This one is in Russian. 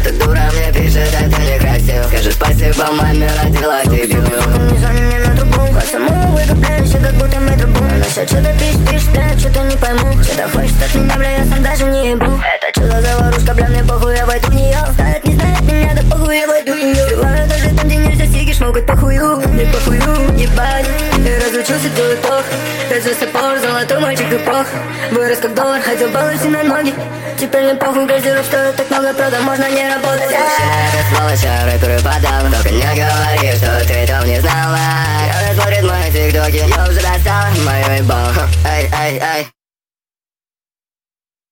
Эта дура мне пишет, это некрасиво. Скажи спасибо, маме родила дебила. Не звони мне на трубу, по самому выкупляюсь, как будто мы трубу. Она все что-то пишет, я что-то не пойму. Что-то хочет от меня, бля, я сам даже не ебу. Это что за заварушка, бля, мне похуй, я войду в нее. Знает, не знает меня, да похуй, я войду в нее. Бываю даже там, где нельзя сиги шмокать похую. Не похую, ебать. Я разучился до итог. Без сапор, золотой мальчик эпох. Вырос как доллар, хотел баллы на ноги. Теперь мне похуй, газиров стоит так много, правда, можно не работать. Сволочь, рэперы подал. Только не говори, что ты там не знала. Она смотрит мои тиктоки, я уже достала мою ебал. Ай, ай, ай.